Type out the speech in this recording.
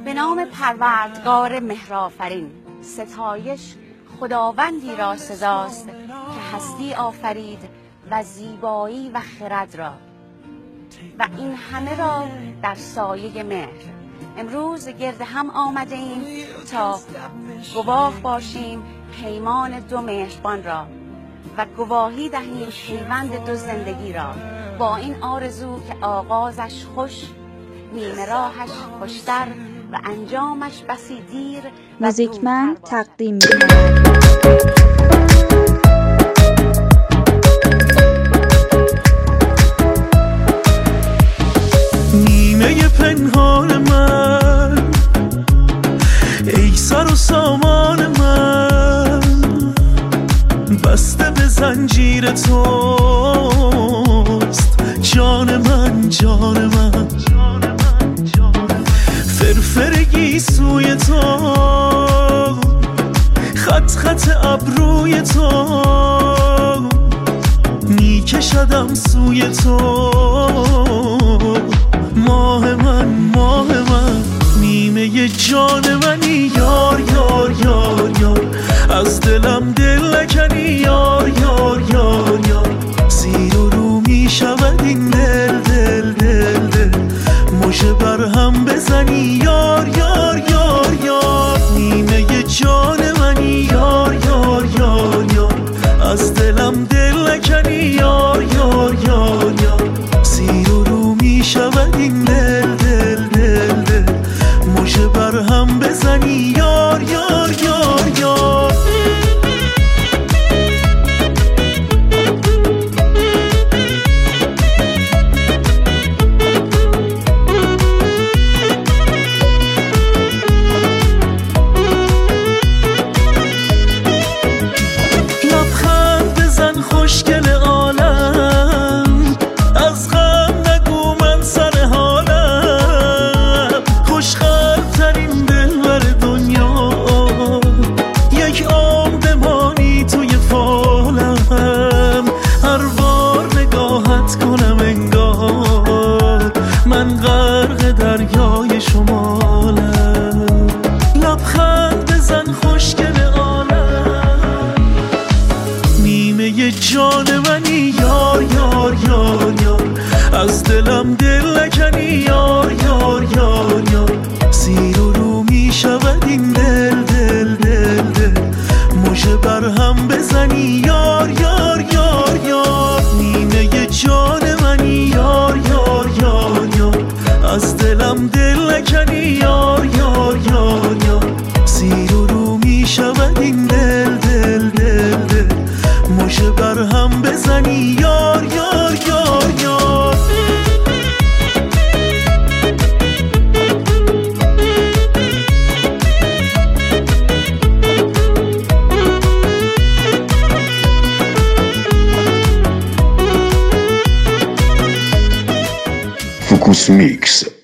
به نام پروردگار مهرآفرین. ستایش خداوندی را سزاست که هستی آفرید و زیبایی و خرد را و این همه را در سایه مهر. امروز گرد هم آمده ایم تا گواه باشیم پیمان دو مهربان را و گواهی دهیم پیوند دو زندگی را، با این آرزو که آغازش خوش، نیمه راهش خوشتر و انجامش بسی دیر. موزیکمن تقدیم می‌کند. نیمه پنهان من، ای سر و سامان من، بسته به زنجیر توست جان من، جان من. فرفرگی سوی تو، خط خط ابروی تو، میکشدم سوی تو. ماه من، ماه من، نیمه جان منی، یار یار یار یار، از دلم دل نکنی، یار یار یار یار. زیر و رو می شود این دل دل دل دل، مژه بر هم بزنی، یار یار یار یار. نیمه جان منی، یار یار یار یار، از دلم دل نکنی، یار یار یار یار. زیر و رو می شود این دل دل دل دل، مژه بر هم بزنی، یار یار یار یار. خوشگل عالم، از غم نگو من سر حالم. خوشخلق ترین دلبر دنیا، یک عمر بمانی توی فالم. هر بار نگاهت کنم انگار من غرق دریای شمالم. لبخند بزن خوشگل عالم، نیمه جان منی، یار یار یار یار، از دلم دل نکنی، یار یار یار یار. زیر و رو می شود این دل دل دل دل، مژه بر هم بزنی، یار یار یار یار. نیمه جان منی، یار یار یار یار، از دلم دل نکنی، یار یار یار یار. زیر و رو می شود این دل دل دل دل، مژه بر هم بزنی، یار یار یار یار. فوکوس میکس.